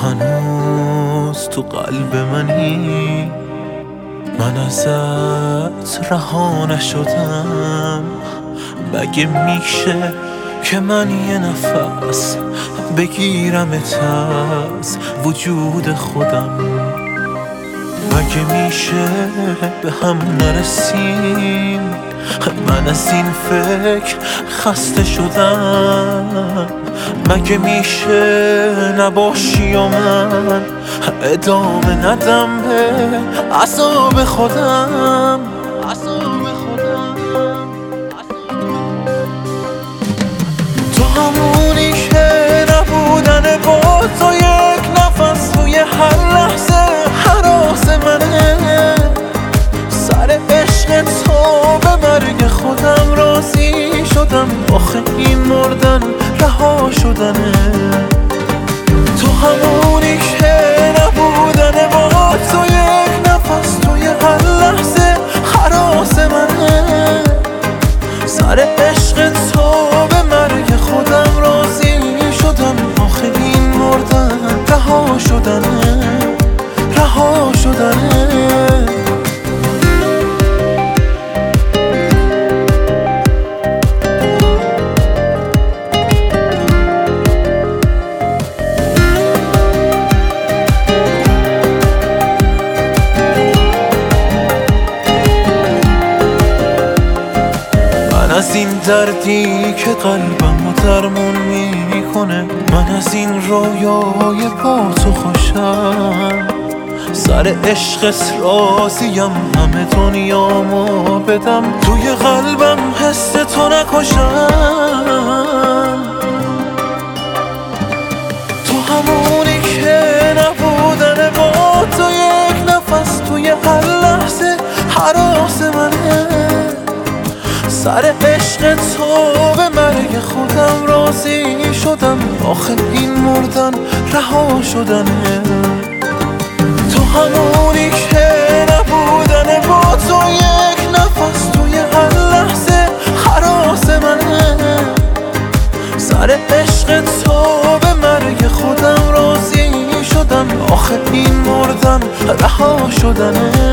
هنوز تو قلب منی، من ازت رها نشدم. مگه میشه که من یه نفس بگیرمت از وجود خودم؟ مگه میشه به هم نرسیم؟ من از این فکر خسته شدم. مگه میشه نباشی و من ادامه ندم به عذاب خودم؟ تو همونی که نبودن با تو یک نفس توی هر لحظه هراس منه. سر عشق تو به مرگ خودم راضی شدم. آخه این مردن رها شدنه. تو همونی که نبودن با تو یک نفس توی هر لحظه هراس منه. سر عشق تو به مرگ خودم راضی شدم. آخه این مردن رها شدنه، رها شدنه. از این دردی که قلبمو درمون میکنه، من از این رویای با تو خوشم. سر عشقت راضیم همه دنیامو بدم، توی قلبم حس تو نکشم. تو همونی که نبودن با تو یک نفس توی هر لحظه هراس منه. سر عشق تو به مرگ خودم راضی شدم. آخه این مردن رها شدنه. تو همونی که نبودن با تو یک نفس توی هر لحظه هراس منه. سر عشق تو به مرگ خودم راضی شدم. آخه این مردن رها شدنه.